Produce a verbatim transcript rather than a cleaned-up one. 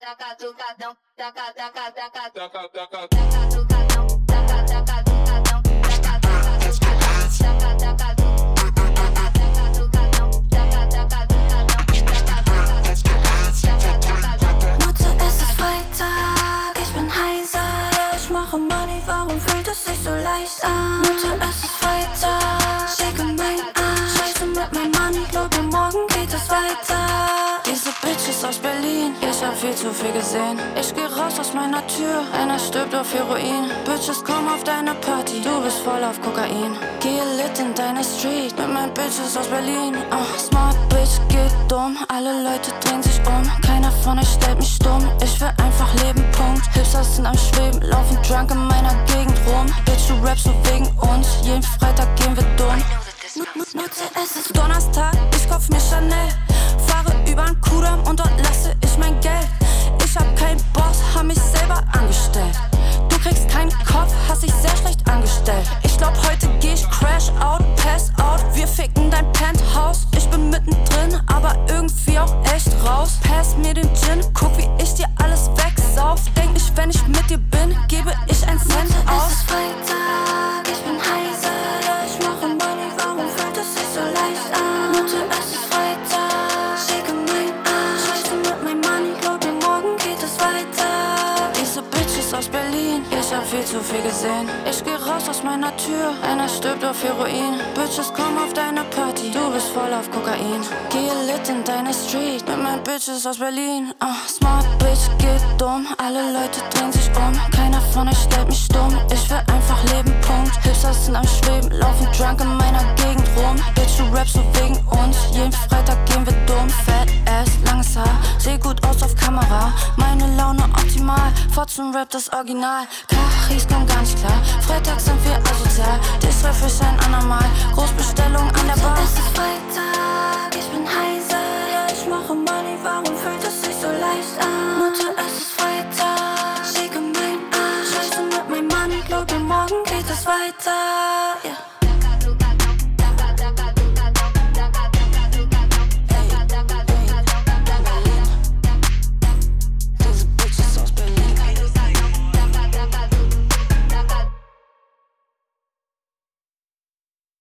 Tacatucadão, taca, taca, taca, taca, taca, tacatucadão, taca, taca, tucadão, taca, taca, taca, taca, tacatucadão, taca, taca, tucadão. Mutter, es ist Freitag, ich bin heiser, ja, ich mache Money, warum fühlt es sich so leicht an? Mutter, es ist Freitag, shake mein Arsch, scheiße mit meinem Money, glaube morgen geht es weiter. Diese Bitches aus Berlin, ich hab viel zu viel gesehen. Ich geh raus aus meiner Tür, einer stirbt auf Heroin. Bitches, komm auf deine Party, du bist voll auf Kokain. Gehe lit in deine Street mit meinen Bitches aus Berlin. Oh, smart Bitch geht dumm, alle Leute drehen sich um. Keiner von euch stellt mich stumm, ich will einfach leben, Punkt. Hipsters sind am Schweben, laufen drunk in meiner Gegend rum. Bitch, du rappst so wegen uns, jeden Freitag gehen wir dumm. Mutter, es ist Donnerstag, ich kauf mir Chanel. Fahre übern Kudamm und dort lasse ich mein Geld. Ich hab keinen Boss, hab mich selber angestellt. Du kriegst keinen Kopf, hast dich sehr schlecht angestellt. Ich glaub, heute geh ich crash out, pass out. Wir ficken dein Penthouse. Ich bin mittendrin, aber irgendwie auch echt raus. Pass mir den Gin, guck wie ich dir alles wegsauf. Denk nicht, wenn ich mit dir bin, gebe ich ein Cent aus. Es ist Freitag, ich bin heiser, ja, ich mache Money, warum fühlt es sich so leicht an? Mutter, es ist Freitag, shake mein Arsch, scheiße mit meinem Money, glaub mir, morgen geht es weiter. Diese Bitches aus Berlin, ich hab viel zu viel gesehen. Ich geh raus aus meiner Tür, einer stirbt auf Heroin. Bitches, komm auf deine Party, du bist voll auf Kokain. Gehe lit in deine Street mit meinen Bitches aus Berlin. Oh, smart Bitch geht dumm, alle Leute drehen sich um. Keiner von euch stellt mich stumm, ich will einfach leben, Punkt. Hipsters sind am Schweben, laufen drunk in meiner Gegend rum. Bitch, du rappst so wegen uns, jeden Freitag gehen wir dumm. Fat Ass, langes Haar, seh gut aus auf Kamera. Meine Laune optimal, Fotzen-Rap das Original. Karis kommen gar nicht klar, Freitag sind wir asozial. Dich treff ich ein andermal, Großbestellung an der Bar. Es ist Freitag, ich bin heiser, ja, ich mache Money, warum fühlt es sich so leicht an? Mutter, es ist Freitag, shake mein Arsch, scheiße mit meinem Money, glaub mir, morgen geht es weiter.